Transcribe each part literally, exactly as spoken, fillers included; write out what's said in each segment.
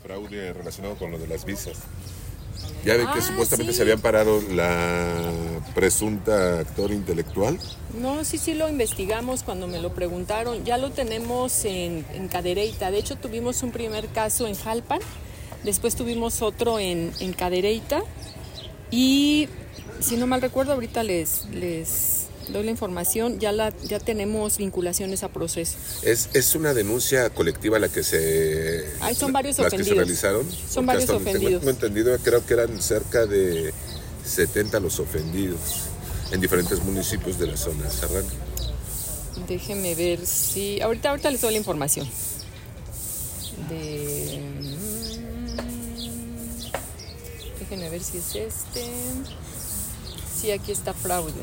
fraude relacionado con lo de las visas. Ya ve que Ah, supuestamente sí. se habían parado la presunta actor intelectual. No, sí, sí lo investigamos cuando me lo preguntaron. Ya lo tenemos en, en Cadereyta. De hecho, tuvimos un primer caso en Jalpan, después tuvimos otro en, en Cadereyta y, si no mal recuerdo, ahorita les, les doy la información, ya, la, ya tenemos vinculaciones a proceso. Es, es una denuncia colectiva la que se... Ay, son varios las ofendidos. que se realizaron. Son Porque varios hasta donde ofendidos. Tengo entendido, creo que eran cerca de setenta los ofendidos en diferentes municipios de la zona serrana. Déjenme ver si... Ahorita, ahorita les doy la información. De... Déjenme ver si es este. Sí, aquí está fraude.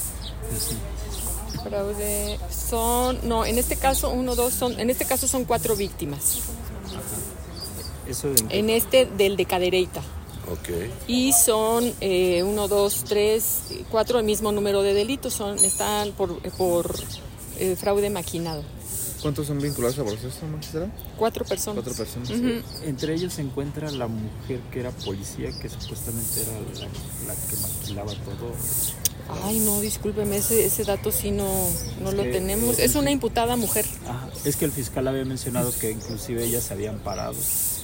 Fraude. Son... No, en este caso, uno, dos, son... En este caso son cuatro víctimas. Eso en, En este del de Cadereyta. Ok. Y son eh, uno, dos, tres, cuatro, el mismo número de delitos. Son, están por, por eh, fraude maquinado. ¿Cuántos son vinculados a proceso, magistrada? Cuatro personas. Cuatro personas. Uh-huh. entre ellos se encuentra la mujer que era policía, que supuestamente era la, la que maquilaba todo. Ay, no, discúlpeme, ese, ese dato sí no, no lo que, tenemos. eh, Es una imputada mujer. Ajá. Es que el fiscal había mencionado que inclusive ellas se habían parado.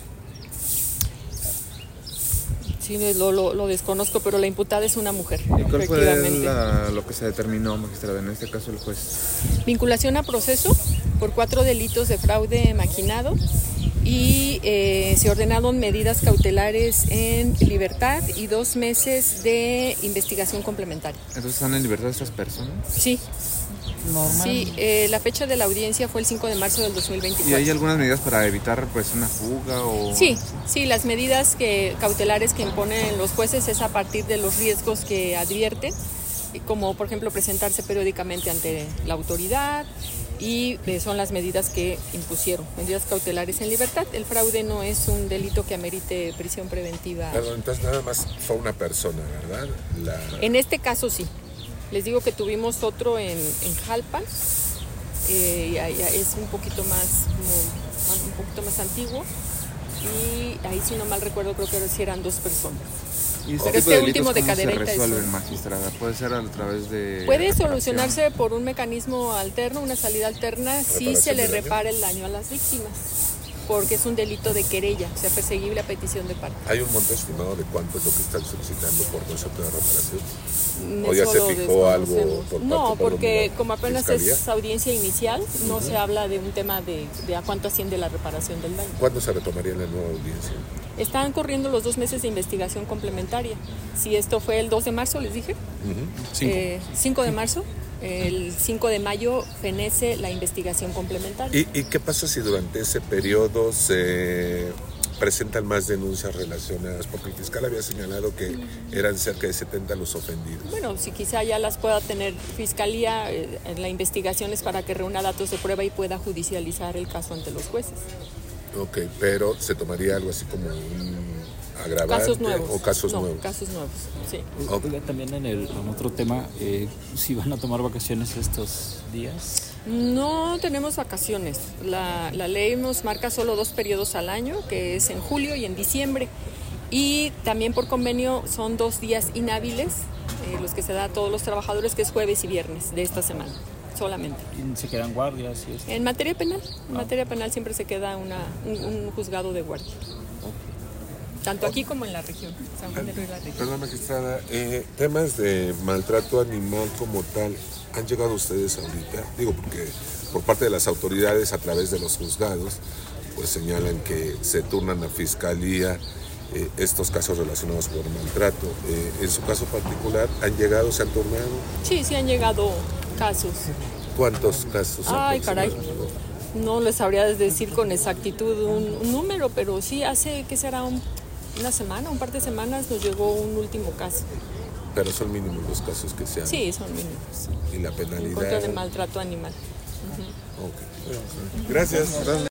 Sí, lo, lo, lo desconozco, pero la imputada es una mujer. ¿Y cuál fue efectivamente. la, lo que se determinó, magistrada, en este caso el juez? Vinculación a proceso por cuatro delitos de fraude maquinado y eh, se ordenaron medidas cautelares en libertad y dos meses de investigación complementaria. ¿Entonces están en libertad estas personas? Sí, Normal. sí, eh, la fecha de la audiencia fue el cinco de marzo del dos mil ¿Y veinticuatro. hay algunas medidas para evitar pues una fuga o...? Sí, sí, las medidas que, cautelares que imponen los jueces es a partir de los riesgos que advierten, como por ejemplo presentarse periódicamente ante la autoridad, y eh, son las medidas que impusieron, medidas cautelares en libertad. El fraude no es un delito que amerite prisión preventiva. Perdón, entonces nada más fue una persona, ¿verdad? La... En este caso sí. Les digo que tuvimos otro en, en Jalpan, eh, ya, ya es un poquito más, como, un poquito más antiguo, y ahí si no mal recuerdo creo que sí eran dos personas. ¿Y Pero este tipo este de último delitos de cómo se Cadereyta es resuelven, un- magistrada? ¿Puede ser a través de...? Puede reparación? solucionarse por un mecanismo alterno, una salida alterna, si se Reparación le del daño. repara el daño a las víctimas, porque es un delito de querella, o sea, perseguible a petición de parte. ¿Hay un monto estimado de cuánto es lo que están solicitando por concepto de reparación? ¿O Eso ya se lo fijó algo desconocemos. por parte No, por porque la como apenas Fiscalía? es audiencia inicial, no se habla de un tema de, de a cuánto asciende la reparación del daño. ¿Cuándo se retomaría la nueva audiencia? Están corriendo los dos meses de investigación complementaria. Si esto fue el dos de marzo, les dije, Cinco. eh, cinco de marzo, el cinco de mayo fenece la investigación complementaria. ¿Y, ¿Y qué pasa si durante ese periodo se presentan más denuncias relacionadas? Porque el fiscal había señalado que eran cerca de setenta los ofendidos. Bueno, si quizá ya las pueda tener Fiscalía, eh, en la investigación es para que reúna datos de prueba y pueda judicializar el caso ante los jueces. Ok, pero se tomaría algo así como un agravante Casos nuevos. o casos no, nuevos. casos nuevos, sí. Ok. Oiga, también en, el, en otro tema, eh, si van a tomar vacaciones estos días. No tenemos vacaciones. La, la ley nos marca solo dos periodos al año, que es en julio y en diciembre. Y también por convenio son dos días inhábiles, eh, los que se da a todos los trabajadores, que es jueves y viernes de esta semana, solamente. Y se quedan guardias y eso. En materia penal, en materia penal siempre se queda una, un, un juzgado de guardia. Tanto aquí como en la región, San Juan de Río y la región. Perdón, magistrada, eh, temas de maltrato animal como tal, ¿han llegado ustedes ahorita? Digo, porque por parte de las autoridades a través de los juzgados, pues señalan que se turnan a fiscalía eh, estos casos relacionados con maltrato. Eh, en su caso particular, ¿han llegado, se han turnado? Sí, sí han llegado casos. ¿Cuántos casos? Ay, caray. aproximadamente? No les sabría decir con exactitud un, un número, pero sí hace, ¿qué será? Un, una semana, un par de semanas nos llegó un último caso. Pero son mínimos los casos que se han... Sí, son mínimos. Y la En penalidad... contra de maltrato animal. Ok. Gracias.